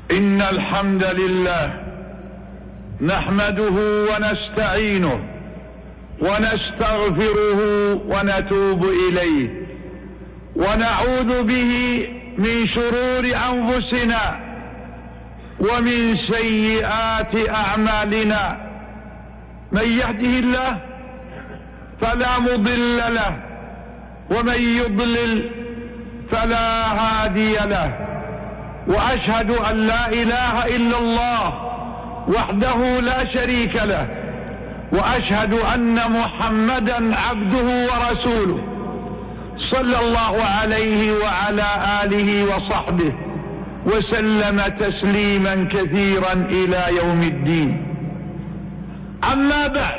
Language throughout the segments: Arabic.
إن الحمد لله نحمده ونستعينه ونستغفره ونتوب إليه ونعوذ به من شرور أنفسنا ومن سيئات أعمالنا. من يهده الله فلا مضل له ومن يضلل فلا هادي له، وأشهد أن لا إله إلا الله وحده لا شريك له، وأشهد أن محمدا عبده ورسوله صلى الله عليه وعلى آله وصحبه وسلم تسليما كثيرا إلى يوم الدين. أما بعد،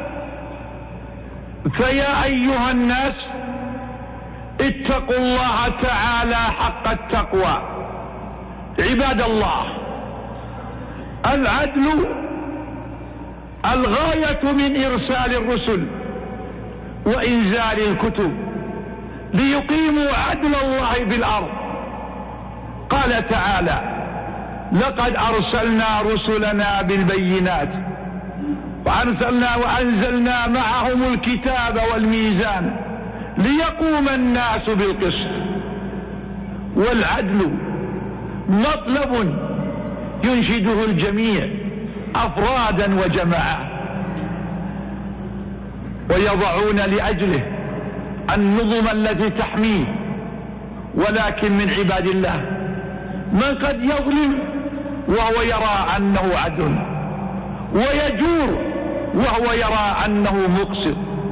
فيا أيها الناس اتقوا الله تعالى حق التقوى. عباد الله، العدل الغاية من إرسال الرسل وإنزال الكتب ليقيموا عدل الله في الأرض. قال تعالى: لقد أرسلنا رسلنا بالبينات وأنزلنا معهم الكتاب والميزان ليقوم الناس بالقسط. والعدل مطلب ينشده الجميع أفرادا وجماعات، ويضعون لأجله النظم التي تحميه. ولكن من عباد الله من قد يظلم وهو يرى أنه عدل، ويجور وهو يرى أنه مقسط،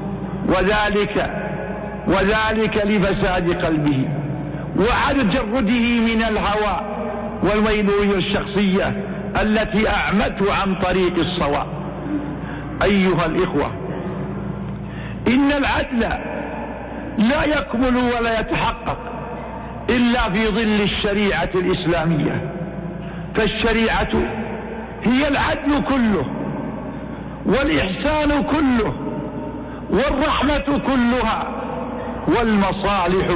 وذلك لفساد قلبه وعدم جرده من الهوى والميلوية الشخصية التي أعمته عن طريق الصواب. أيها الإخوة، إن العدل لا يكمل ولا يتحقق إلا في ظل الشريعة الإسلامية، فالشريعة هي العدل كله والإحسان كله والرحمة كلها والمصالح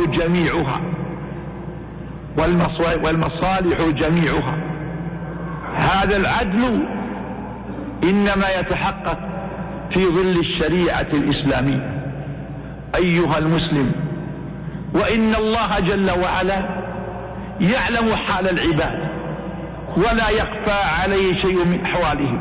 جميعها. هذا العدل إنما يتحقق في ظل الشريعة الإسلامية. أيها المسلم، وإن الله جل وعلا يعلم حال العباد ولا يخفى عليه شيء من أحوالهم،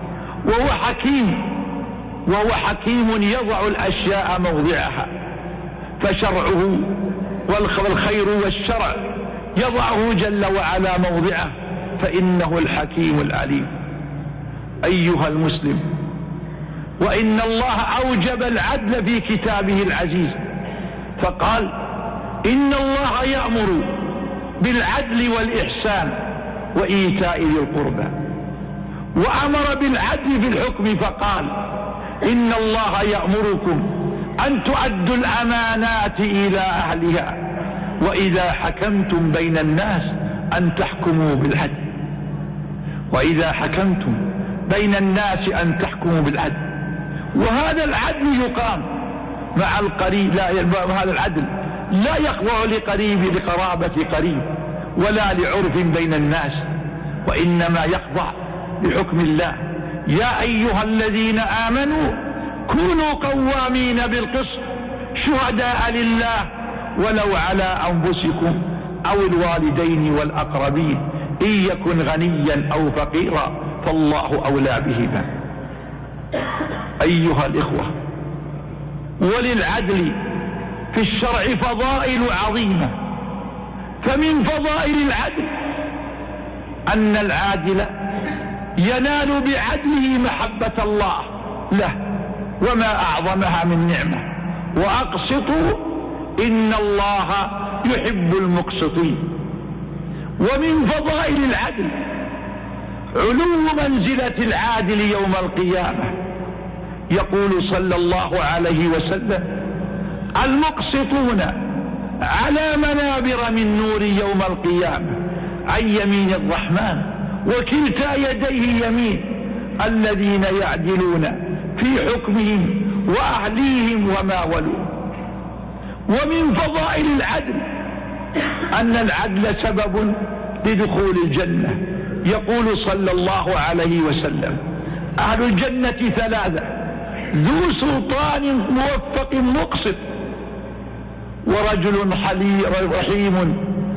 وهو حكيم يضع الأشياء موضعها، فشرعه والخير والشرع يضعه جل وعلا موضعه، فإنه الحكيم العليم. أيها المسلم، وإن الله أوجب العدل في كتابه العزيز، فقال: إن الله يأمر بالعدل والإحسان وإيتاء ذي القربى. وأمر بالعدل في الحكم فقال: إن الله يأمركم أن تؤدوا الأمانات إلى أهلها وإذا حكمتم بين الناس أن تحكموا بالعدل. وهذا العدل يقام مع القريب، هذا العدل لا يخضع لقرابة قريب ولا لعرف بين الناس، وإنما يخضع لحكم الله. يا أيها الذين آمنوا كونوا قوامين بالقسط شهداء لله ولو على أنفسكم أو الوالدين والأقربين إن يكن غنيا أو فقيرا فالله أولى بهما. أيها الإخوة، وللعدل في الشرع فضائل عظيمة، فمن فضائل العدل أن العادل ينال بعدله محبة الله له، وما أعظمها من نعمة. وأقسطوا إن الله يحب المقسطين. ومن فضائل العدل علو منزلة العادل يوم القيامة. يقول صلى الله عليه وسلم: المقسطون على منابر من نور يوم القيامة عن يمين الرحمن وكلتا يديه يمين، الذين يعدلون في حكمهم وأهليهم وما ولوا. ومن فضائل العدل أن العدل سبب لدخول الجنة. يقول صلى الله عليه وسلم: أهل الجنة ثلاثة: ذو سلطان موفق مقسط، ورجل رحيم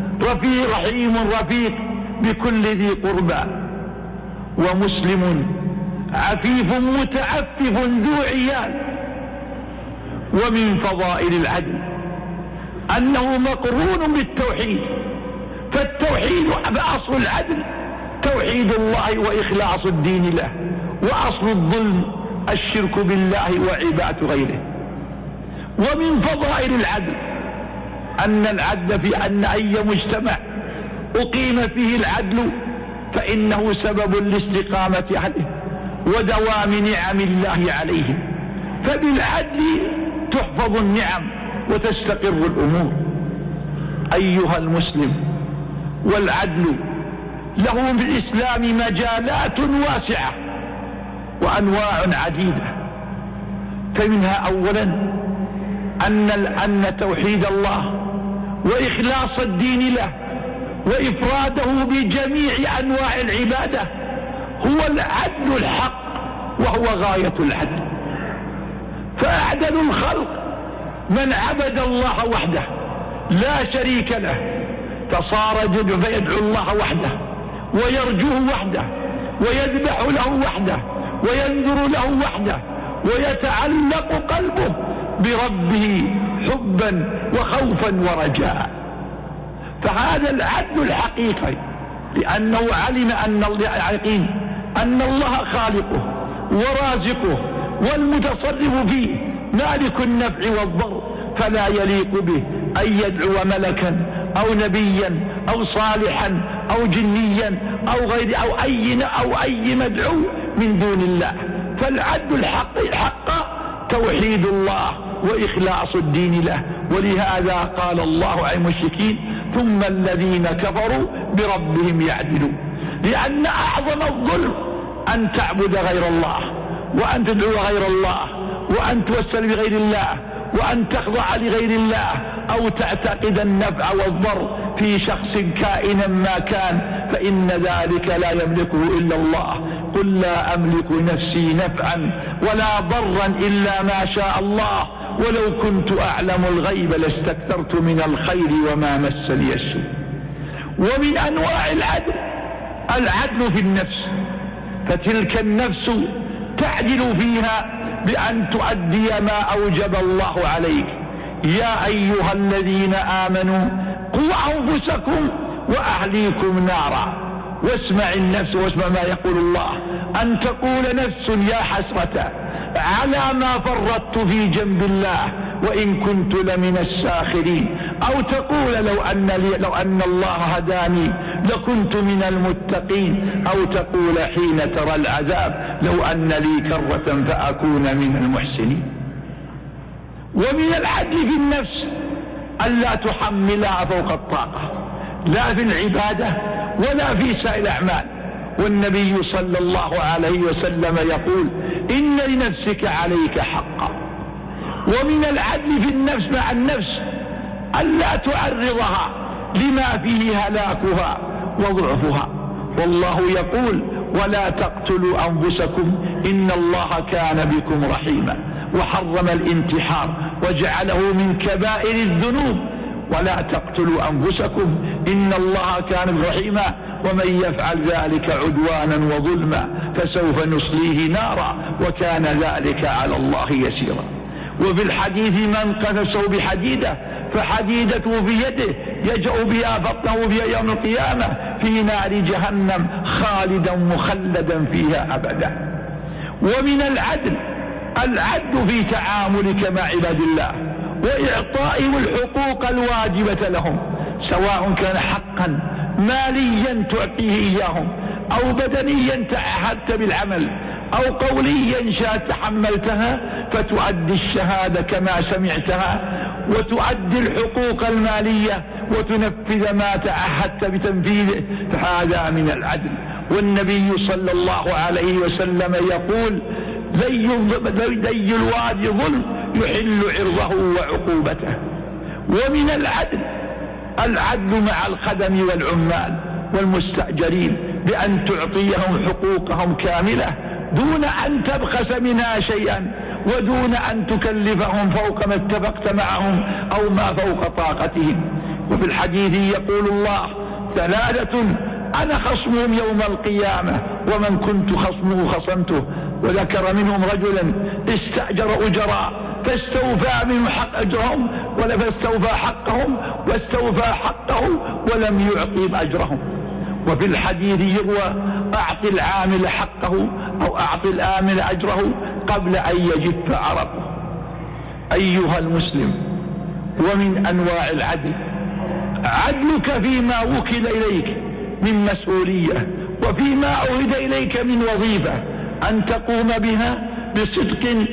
رفيق بكل ذي قربى، ومسلم عفيف متعفف ذو عيال. ومن فضائل العدل أنه مقرون بالتوحيد، فالتوحيد أصل العدل توحيد الله وإخلاص الدين له، وأصل الظلم الشرك بالله وعبادة غيره. ومن فضائل العدل أن العدل في أن أي مجتمع أقيم فيه العدل فإنه سبب لاستقامة أهله ودوام نعم الله عليهم، فبالعدل تحفظ النعم وتستقر الأمور. أيها المسلم، والعدل له في الإسلام مجالات واسعة وأنواع عديدة، فمنها أولا أن توحيد الله وإخلاص الدين له وإفراده بجميع أنواع العبادة هو العدل الحق، وهو غاية العدل. فأعدل الخلق من عبد الله وحده لا شريك له، فصار فيدعو الله وحده ويرجوه وحده ويذبح له وحده وينذر له وحده، ويتعلق قلبه بربه حبا وخوفا ورجاء. فهذا العدل الحقيقي، لأنه علم أن الله خالقه ورازقه والمتصرف فيه مالك النفع والضر، فلا يليق به أن يدعو ملكا أو نبيا أو صالحا أو جنيا أو غير أو أي مدعو من دون الله. فالعدل الحق توحيد الله وإخلاص الدين له. ولهذا قال الله عن المشركين: ثم الذين كفروا بربهم يعدلون. لأن أعظم الظلم أن تعبد غير الله، وأن تدعو غير الله، وأن توسل بغير الله، وأن تخضع لغير الله، أو تعتقد النفع والضر في شخص كائنا ما كان، فإن ذلك لا يملكه إلا الله. قل لا أملك نفسي نفعا ولا ضرا إلا ما شاء الله، ولو كنت أعلم الغيب لاستكثرت من الخير وما مسني السوء. ومن أنواع العدل في النفس، فتلك النفس تعدل فيها بأن تؤدي ما أوجب الله عليك. يا أيها الذين آمنوا قوا أنفسكم وأهليكم نارا. واسمع النفس واسمع ما يقول الله: أن تقول نفس يا حسرة على ما فرطت في جنب الله وإن كنت لمن الساخرين، أو تقول لو أن الله هداني لكنت من المتقين، أو تقول حين ترى العذاب لو أن لي كرة فأكون من المحسنين. ومن العدل في النفس ألا تحملها فوق الطاقة، لا في العبادة ولا في سائر الأعمال. والنبي صلى الله عليه وسلم يقول: إن لنفسك عليك حقا. ومن العدل في النفس مع النفس ألا تعرضها لما فيه هلاكها وضعفها. والله يقول: ولا تقتلوا أنفسكم إن الله كان بكم رحيما. وحرم الانتحار وجعله من كبائر الذنوب. ولا تقتلوا أنفسكم إن الله كان رحيما ومن يفعل ذلك عدوانا وظلما فسوف نصليه نارا وكان ذلك على الله يسيرا. وفي الحديث: من قذفه بحديدة فحديدته بيده يجأ بها بطنه في يوم القيامة في نار جهنم خالدا مخلدا فيها أبدا. ومن العدل في تعاملك مع عباد الله وإعطائهم الحقوق الواجبة لهم، سواء كان حقا ماليا تعطيه إياهم، أو بدنيا تعهدت بالعمل، أو قوليا تحملتها فتؤدي الشهادة كما سمعتها، وتؤدي الحقوق المالية وتنفذ ما تعهدت بتنفيذه، فهذا من العدل. والنبي صلى الله عليه وسلم يقول: ذي الوادي ظلم يحل عرضه وعقوبته. ومن العدل مع الخدم والعمال، والمستأجرين بأن تعطيهم حقوقهم كاملة دون أن تبخس منها شيئا، ودون أن تكلفهم فوق ما اتفقت معهم أو ما فوق طاقتهم. وفي الحديث يقول الله: ثلاثة أنا خصمهم يوم القيامة ومن كنت خصمه خصمته. وذكر منهم رجلا استأجر أجراء فاستوفى منه حق أجرهم فاستوفى حقهم واستوفى حقه ولم يعطهم أجرهم. وفي الحديث يروى: أعط العامل حقه أو أعط الآمل أجره قبل أن يجف عرقه. أيها المسلم، ومن أنواع العدل عدلك فيما وكل إليك من مسؤولية وفيما عهد إليك من وظيفة أن تقوم بها بصدق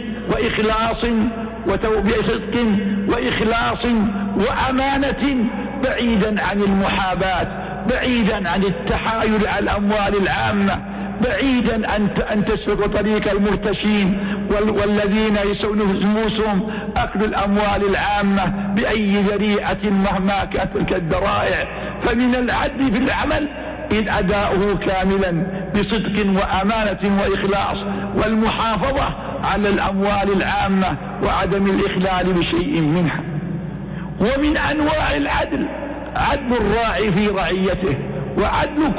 وإخلاص وأمانة، بعيدا عن المحاباة، بعيدا عن التحايل على الأموال العامة، بعيدا أن تسلك طريق المرتشين والذين يسوسهم أكل الأموال العامة بأي ذريعة مهما كانت تلك الذرائع. فمن العدل في العمل إذ أداؤه كاملا بصدق وأمانة وإخلاص، والمحافظة على الأموال العامة وعدم الإخلال بشيء منها. ومن أنواع العدل عدل الراعي في رعيته، وعدل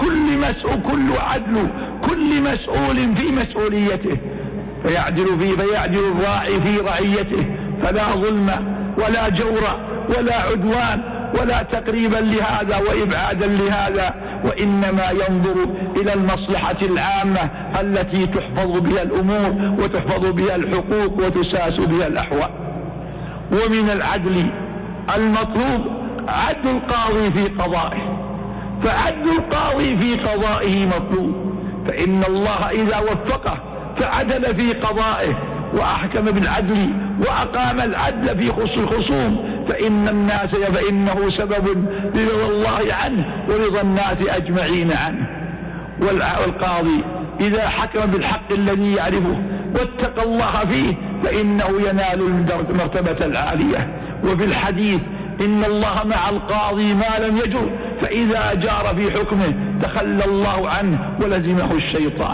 كل مسؤول في مسؤوليته، فيعدل الراعي في رعيته، فلا ظلم ولا جور ولا عدوان ولا تقريبا لهذا وإبعادا لهذا، وإنما ينظر إلى المصلحة العامة التي تحفظ بها الأمور وتحفظ بها الحقوق وتساس بها الأحوال. ومن العدل المطلوب عدل القاضي في قضائه، فعدل القاضي في قضائه مطلوب، فإن الله إذا وفقه فعدل في قضائه وأحكم بالعدل وأقام العدل في الخصوم فإنه سبب لرضا الله عنه ورضا الناس أجمعين عنه. والقاضي إذا حكم بالحق الذي يعرفه واتقى الله فيه فإنه ينال المرتبة العالية. وفي الحديث: إن الله مع القاضي ما لم يجر، فإذا جار في حكمه تخلى الله عنه ولزمه الشيطان.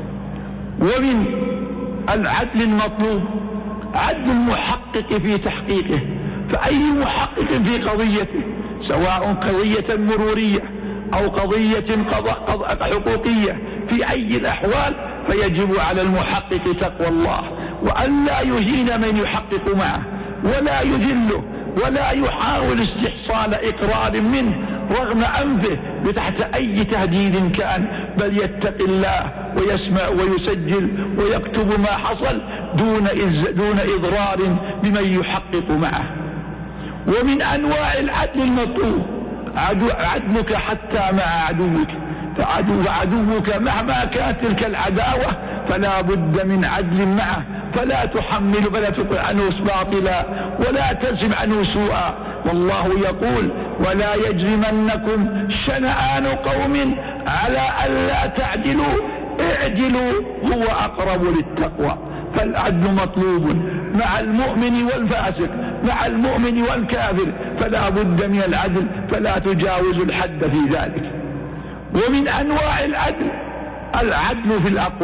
ومن العدل المطلوب عدل المحقق في تحقيقه، فأي محقق في قضيته سواء قضية مرورية أو قضية حقوقية في أي الأحوال فيجب على المحقق تقوى الله، وأن لا يهين من يحقق معه ولا يذله ولا يحاول استحصال إقرار منه رغم أنفه بتحت أي تهديد كان، بل يتقي الله ويسمع ويسجل ويكتب ما حصل دون إضرار بمن يحقق معه. ومن أنواع العدل المطلوب عدلك حتى مع عدوك، فعدوك مهما كانت تلك العداوة فلا بد من عدل معه، فلا تطع عنه باطلا ولا تنسب عنه سوءا. والله يقول: ولا يجرمنكم شنآن قوم على ألا تعدلوا اعدلوا هو أقرب للتقوى. فالعدل مطلوب مع المؤمن والفاسق، مع المؤمن والكافر، فلا بد من العدل، فلا تجاوز الحد في ذلك. ومن أنواع العدل العدل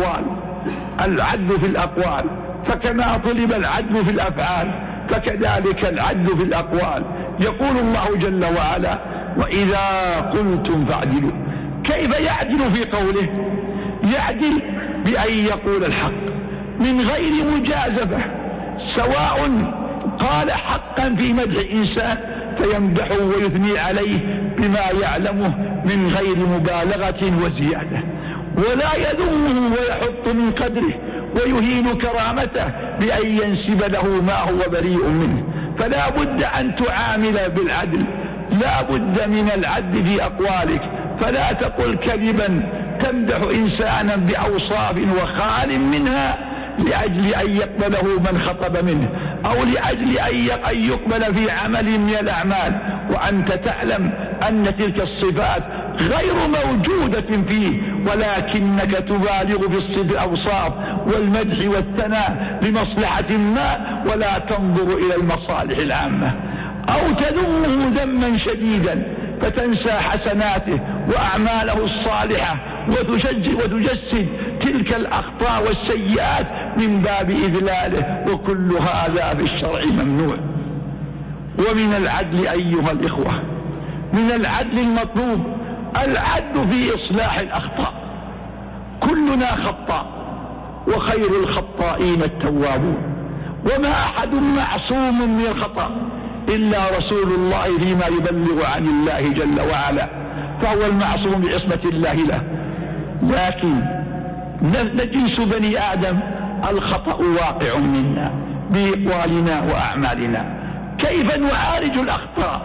في الأقوال، فكما طلب العدل في الأفعال فكذلك العدل في الأقوال. يقول الله جل وعلا: وإذا قلتم فاعدلوا. كيف يعدل في قوله؟ يعدل بأن يقول الحق من غير مجازفة، سواء قال حقا في مدح إنسان فيمدحه ويثني عليه بما يعلمه من غير مبالغة وزيادة، ولا يذمه ويحط من قدره ويهين كرامته بأن ينسب له ما هو بريء منه. فلا بد أن تعامل بالعدل، لا بد من العدل في أقوالك، فلا تقل كذبا تمدح إنسانا بأوصاف وخال منها لأجل أن يقبله من خطب منه، أو لأجل أن يقبل في عمل من الأعمال وأنت تعلم أن تلك الصفات غير موجودة فيه، ولكنك تبالغ في الأوصاف والمدح والثناء لمصلحة ما ولا تنظر إلى المصالح العامة، أو تذمه ذما شديدا فتنسى حسناته وأعماله الصالحة وتجسد تلك الأخطاء والسيئات من باب إذلاله، وكل هذا في الشرع ممنوع. ومن العدل أيها الإخوة، من العدل المطلوب العدل في إصلاح الأخطاء. كلنا خطاء وخير الخطائين التوابون، وما أحد معصوم من الخطأ إلا رسول الله فيما يبلغ عن الله جل وعلا، فهو المعصوم بعصمة الله له. لكن نجنس بني آدم الخطأ واقع منا بأقوالنا وأعمالنا. كيف نعالج الأخطاء؟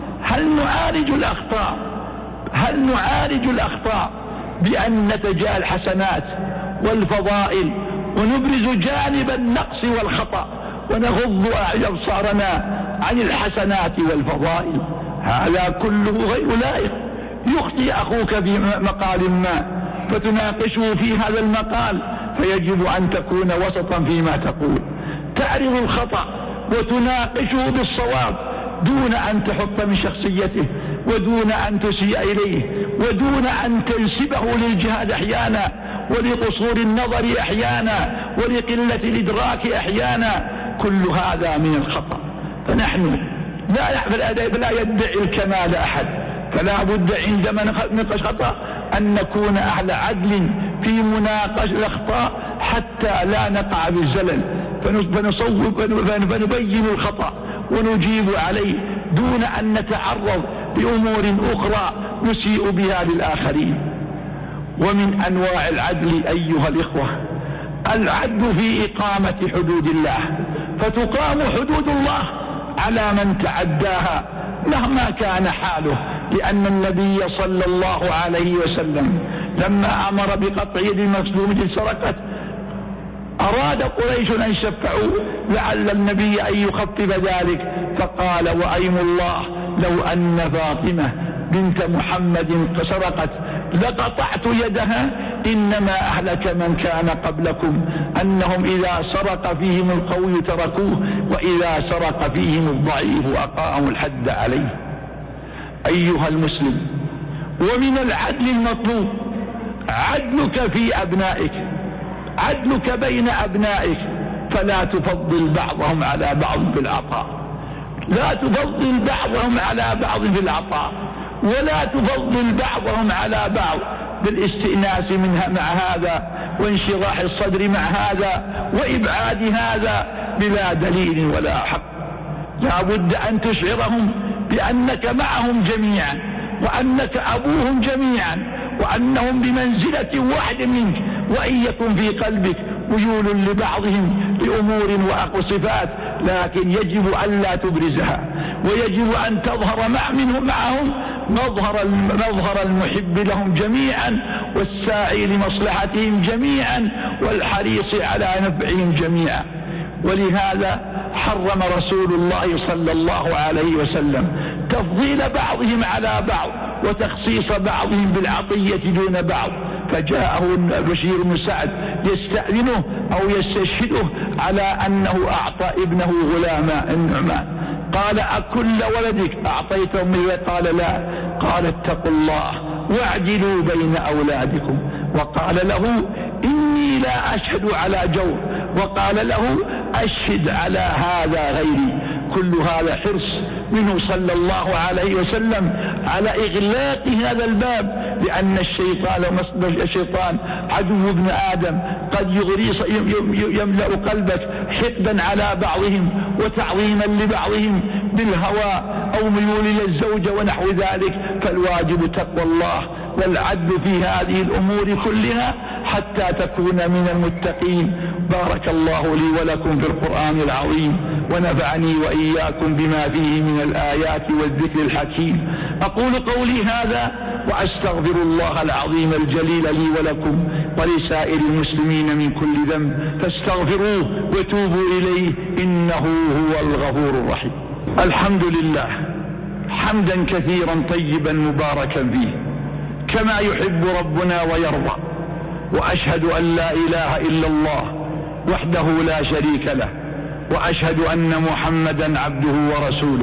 هل نعالج الأخطاء بأن نتجاهل الحسنات والفضائل ونبرز جانب النقص والخطأ ونغض أبصارنا عن الحسنات والفضائل؟ هذا كله غير لائق. يخطئ أخوك في مقال ما فتناقشه في هذا المقال، فيجب أن تكون وسطا فيما تقول، تعرض الخطأ وتناقشه بالصواب دون أن تحط من شخصيته، ودون أن تسيء إليه، ودون أن تنسبه للجهاد أحيانا، ولقصور النظر أحيانا، ولقلة الإدراك أحيانا. كل هذا من الخطأ. فنحن لا يدعي الكمال أحد، فلا بد عندما نناقش خطأ أن نكون أهل عدل في مناقشة الأخطاء حتى لا نقع بالزلل، فنبين الخطأ ونجيب عليه دون أن نتعرض بأمور أخرى نسيء بها للآخرين. ومن أنواع العدل أيها الإخوة العدل في إقامة حدود الله، فتقام حدود الله على من تعداها مهما كان حاله، لأن النبي صلى الله عليه وسلم لما أمر بقطع يد المظلوم سرقت أراد قريش أن يشفعوا لعل النبي أن يخفف ذلك، فقال وأيم الله لو أن فاطمة بنت محمد سرقت لقطعت يدها، إنما أهلك من كان قبلكم أنهم إذا سرق فيهم القوي تركوه، وإذا سرق فيهم الضعيف أقاموا الحد عليه. أيها المسلم، ومن العدل المطلوب عدلك في أبنائك، عدلك بين أبنائك، فلا تفضل بعضهم على بعض بالعطاء، لا تفضل بعضهم على بعض بالعطاء، ولا تفضل بعضهم على بعض بالاستئناس منها مع هذا، وانشراح الصدر مع هذا، وإبعاد هذا بلا دليل ولا حق. لا بد أن تشعرهم بأنك معهم جميعا، وأنك أبوهم جميعا، وأنهم بمنزلة واحد منك، وإن يكن في قلبك ميول لبعضهم بأمور وصفات، لكن يجب أن لا تبرزها، ويجب أن تظهر معهم مظهر المحب لهم جميعا، والساعي لمصلحتهم جميعا، والحريص على نفعهم جميعا. ولهذا حرم رسول الله صلى الله عليه وسلم تفضيل بعضهم على بعض وتخصيص بعضهم بالعطية دون بعض، فجاءه بشير بن سعد يستأذنه أو يستشهده على أنه أعطى ابنه غلاما النعمان، قال أكل ولدك أعطيته منه؟ قال لا. قال اتقوا الله واعدلوا بين أولادكم، وقال له إني لا أشهد على جور، وقال له أشهد على هذا غيري. كل هذا حرص منه صلى الله عليه وسلم على إغلاق هذا الباب، لأن الشيطان عدو ابن آدم، قد يملأ قلبك حقدا على بعضهم وتعظيما لبعضهم بالهوى أو ميول إلى الزوجة ونحو ذلك. فالواجب تقوى الله والعدل في هذه الأمور كلها حتى تكون من المتقين. بارك الله لي ولكم في القرآن العظيم، ونفعني وإياكم بما فيه من الآيات والذكر الحكيم. أقول قولي هذا وأستغفر الله العظيم الجليل لي ولكم ولسائر المسلمين من كل ذنب، فاستغفروه وتوبوا إليه إنه هو الغفور الرحيم. الحمد لله حمدا كثيرا طيبا مباركا فيه كما يحب ربنا ويرضى، وأشهد أن لا إله إلا الله وحده لا شريك له، وأشهد أن محمدا عبده ورسوله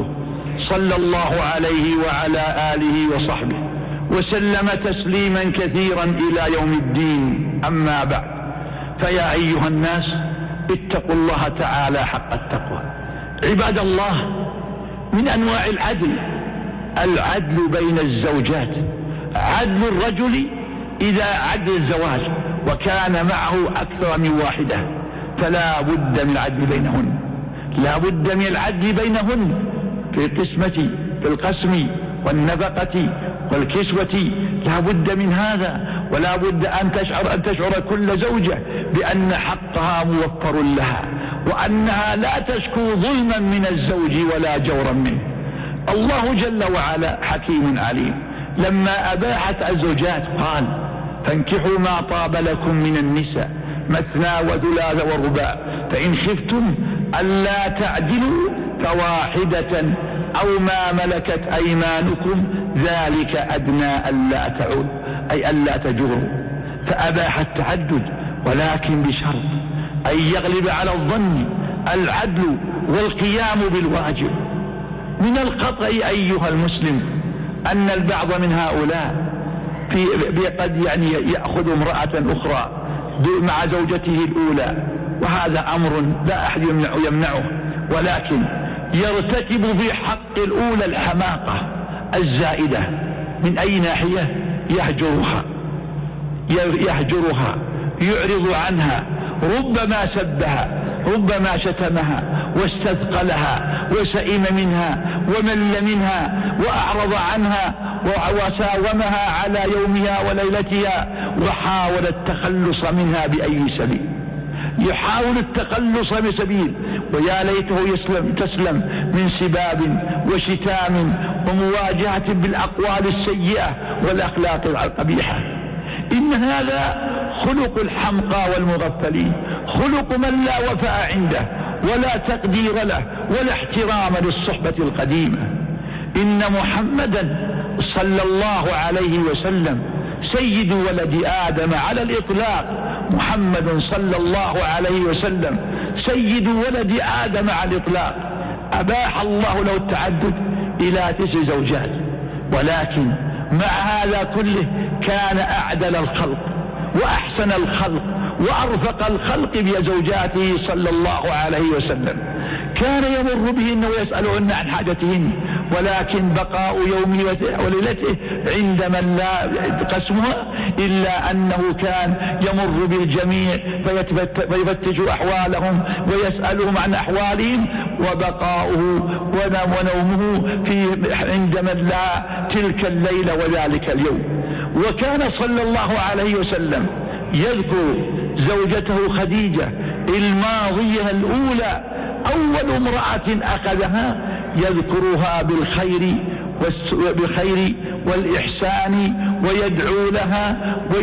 صلى الله عليه وعلى آله وصحبه وسلم تسليما كثيرا إلى يوم الدين. أما بعد، فيا أيها الناس اتقوا الله تعالى حق التقوى. عباد الله، من أنواع العدل بين الزوجات، عدل الرجل إذا عدل الزواج وكان معه أكثر من واحدة، فلا بد من العدل بينهن، لا بد من العدل بينهن في القسمة، في القسم والنفقة والكسوة، لا بد من هذا. ولا بد أن تشعر كل زوجة بأن حقها موفر لها، وأنها لا تشكو ظلما من الزوج ولا جورا منه. الله جل وعلا حكيم عليم، لما أباحت الزوجات قال: فانكحوا ما طاب لكم من النساء مثنى وثلاث ورباع، فإن خفتم ألا تعدلوا فواحدة أو ما ملكت أيمانكم ذلك أدنى ألا تعود، أي ألا تجوروا. فأباح التعدد، ولكن بشرط أن يغلب على الظن العدل والقيام بالواجب. من القطع أيها المسلم أن البعض من هؤلاء قد يأخذ امرأة أخرى مع زوجته الأولى، وهذا أمر لا أحد يمنعه، ولكن يرتكب في حق الأولى الحماقة الزائدة. من أي ناحية؟ يهجرها، يعرض عنها، ربما سبها، ربما شتمها واستثقلها وسئم منها ومل منها وأعرض عنها وساومها على يومها وليلتها، وحاول التخلص منها بأي سبيل. يحاول التخلص بسبيل، ويا ليته تسلم من سباب وشتام ومواجهة بالأقوال السيئة والأخلاق القبيحة. إن هذا خلق الحمقى والمغفلين، خلق من لا وفاء عنده ولا تقدير له ولا احترام للصحبة القديمة. إن محمدا صلى الله عليه وسلم سيد ولد آدم على الإطلاق، محمد صلى الله عليه وسلم سيد ولد آدم على الإطلاق. أباح الله له التعدد إلى 9 زوجات، ولكن مع هذا كله كان أعدل الخلق وأحسن الخلق وأرفق الخلق بزوجاته صلى الله عليه وسلم. كان يمر بهن ويسألهن عن حاجتهن، ولكن بقاء يومه وليلته عند من لا قسمها، إلا أنه كان يمر بالجميع فيفتش أحوالهم ويسألهم عن أحوالهم، وبقاؤه ونومه عند من لا تلك الليلة وذلك اليوم. وكان صلى الله عليه وسلم يذكر زوجته خديجة الماضية الأولى، أول امرأة أخذها، يذكرها بالخير والإحسان ويدعو لها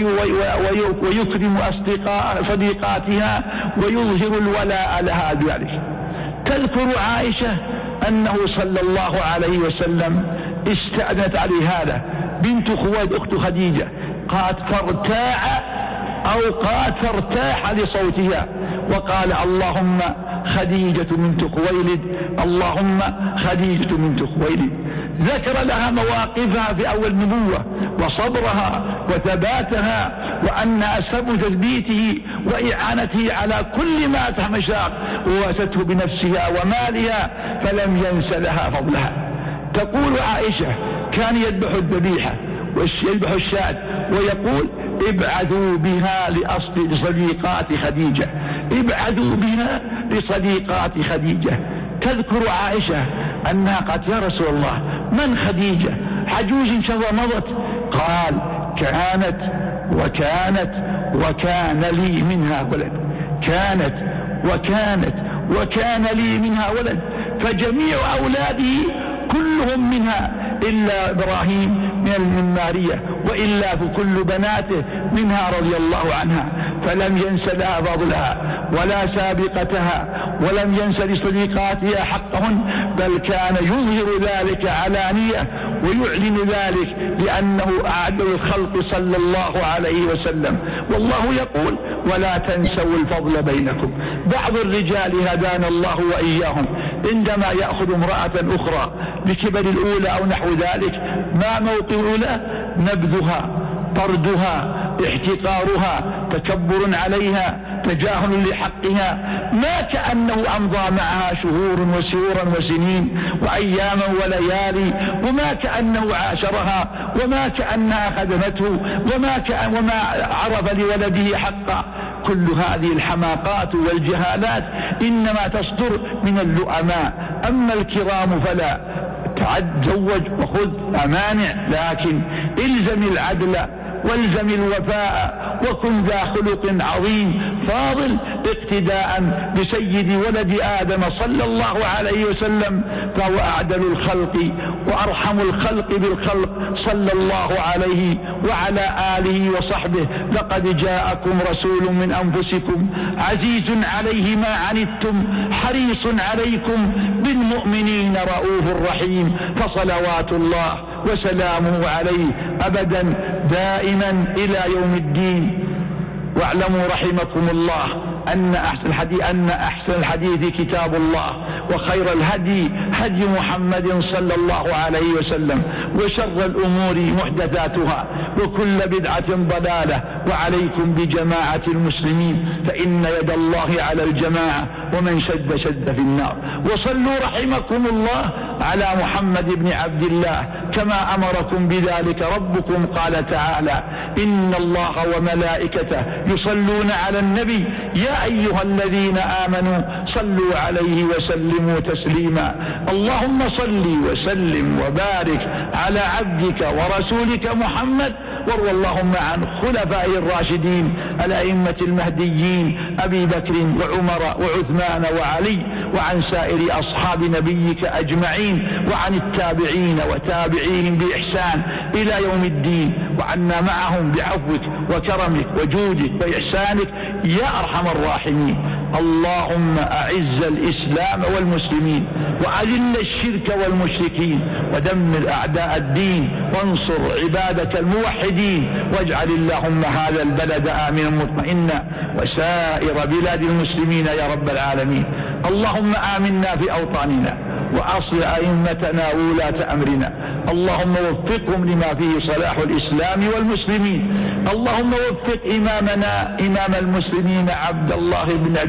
ويكرم صديقاتها ويظهر الولاء لها بذلك. تذكر عائشة أنه صلى الله عليه وسلم استأذنت عليه هذا بنت خويلد أخت خديجة، قد فارتاح لصوتها وقال: اللهم خديجة بنت خويلد، اللهم خديجة بنت خويلد. ذكر لها مواقفها في أول النبوة وصبرها وثباتها، وأنها سبب تثبيته وإعانته على كل ما تمشاق، وواسته بنفسها ومالها فلم ينس لها فضلها. تقول عائشة: كان يذبح الذبيحة ويذبح الشاة ويقول: ابعثوا بها لصديقات خديجة، ابعثوا بها لصديقات خديجة. تذكر عائشة أنها قالت: يا رسول الله، من خديجة؟ عجوز شذا مضت. قال: كانت وكان لي منها ولد، كانت وكان لي منها ولد، فجميع أولاده كلهم منها إلا إبراهيم من ماريا، وإلا فكل بناته منها رضي الله عنها، فلم ينس لها فضلها ولا سابقتها، ولم ينس لصديقاتها حقهن، بل كان يظهر ذلك علانية ويعلن ذلك لأنه أعدل الخلق صلى الله عليه وسلم. والله يقول: ولا تنسوا الفضل بينكم. بعض الرجال هدانا الله وإياهم عندما يأخذ امرأة أخرى بكبر الأولى أو نحو ذلك، ما موقع الأولى؟ نبذها، طردها، احتقارها، تكبر عليها، تجاهل لحقها، ما كأنه أمضى معها شهور وسيورا وسنين وأياما وليالي، وما كأنه عاشرها، وما كأنها خدمته، وما عرف لولده حقا. كل هذه الحماقات والجهالات إنما تصدر من اللؤماء. أما الكرام فلا، تزوج وخذ أمانع، لكن الزم العدل والزم الوفاء وكن ذا خلق عظيم فاضل، اقتداء بسيد ولد آدم صلى الله عليه وسلم، فهو أعدل الخلق وأرحم الخلق بالخلق صلى الله عليه وعلى آله وصحبه. لقد جاءكم رسول من أنفسكم عزيز عليه ما عنتم حريص عليكم بالمؤمنين رؤوف رحيم، فصلوات الله وسلامه عليه أبدا دائما إلى يوم الدين. واعلموا رحمكم الله أن أحسن الحديث كتاب الله، وخير الهدي هدي محمد صلى الله عليه وسلم، وشر الأمور محدثاتها، وكل بدعة ضلالة، وعليكم بجماعة المسلمين فإن يد الله على الجماعة، ومن شد شد في النار. وصلوا رحمكم الله على محمد بن عبد الله كما أمركم بذلك ربكم، قال تعالى: إن الله وملائكته يصلون على النبي يا أيها الذين آمنوا صلوا عليه وسلموا تسليما. اللهم صل وسلم وبارك على عبدك ورسولك محمد، وارض اللهم عن خلفائه الراشدين الأئمة المهديين أبي بكر وعمر وعثمان وعلي، وعن سائر أصحاب نبيك أجمعين، وعن التابعين وتابعيهم بإحسان إلى يوم الدين، وعنا معهم بعفوك وكرمك وجودك وإحسانك يا أرحم الراحمين. اللهم أعز الإسلام والمسلمين، وأذل الشرك والمشركين، ودمر أعداء الدين، وانصر عبادك الموحدين، واجعل اللهم هذا البلد آمنا مطمئنا، وسائر بلاد المسلمين يا رب العالمين. اللهم آمنا في أوطاننا، وأصل أئمتنا وولاة أمرنا، اللهم وفقهم لما فيه صلاح الإسلام والمسلمين. اللهم وفق إمامنا إمام المسلمين عبد الله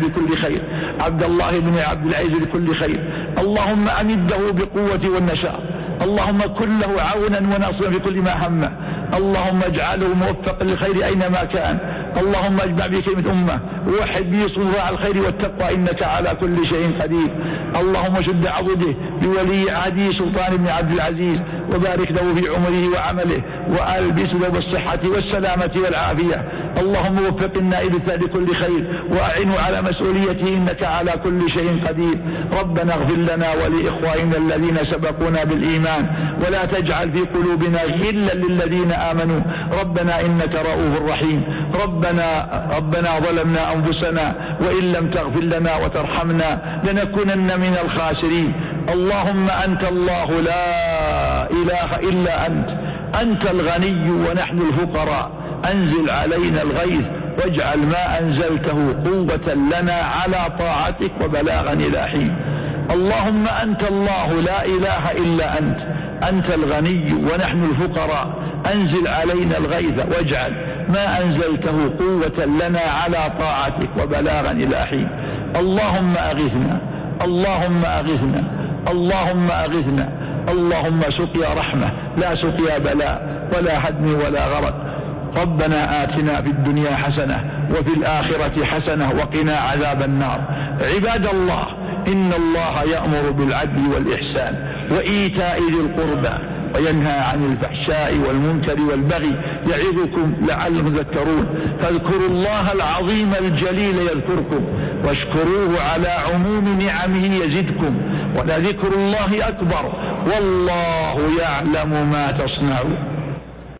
بن عبد العزيز لكل خير. اللهم أمده بقوة والنشاط، اللهم كن له عونا وناصرا في كل ما همه. اللهم اجعله موفقا للخير أينما كان. اللهم اجمع به كلمة أمة، ووحد به صنوع الخير والتقوى، إنك على كل شيء قدير. اللهم شد عضده بولي عهده سلطان بن عبد العزيز، وبارك له في عمره وعمله، وألبسه له بالصحة والسلامة والعافية. اللهم وفق النائب لكل خير، وأعنه على مسؤوليته، إنك على كل شيء قدير. ربنا اغفر لنا ولإخواننا الذين سبقونا بالإيمان، ولا تجعل في قلوبنا غلا للذين آمنوا، ربنا إنك رؤوف رحيم. ربنا ظلمنا أنفسنا، وإن لم تغفر لنا وترحمنا لنكونن من الخاسرين. اللهم أنت الله لا إله إلا أنت الغني ونحن الفقراء، أنزل علينا الغيث، واجعل ما أنزلته قوة لنا على طاعتك وبلاغا إلى حين. اللهم أنت الله لا إله إلا أنت الغني ونحن الفقراء، أنزل علينا الغيث، واجعل ما أنزلته قوة لنا على طاعتك وبلاغا إلى حين. اللهم أغثنا، اللهم أغثنا، اللهم أغثنا. اللهم سقيا رحمة لا سقيا بلاء ولا هدم ولا غرق. ربنا آتنا في الدنيا حسنة وفي الآخرة حسنة وقنا عذاب النار. عباد الله، إن الله يأمر بالعدل والإحسان وإيتاء ذي القربى، وينهى عن الفحشاء والمنكر والبغي، يعظكم لعلكم تذكرون. فاذكروا الله العظيم الجليل يذكركم، واشكروه على عموم نعمه يزدكم، ولذكر الله أكبر، والله يعلم ما تصنعون.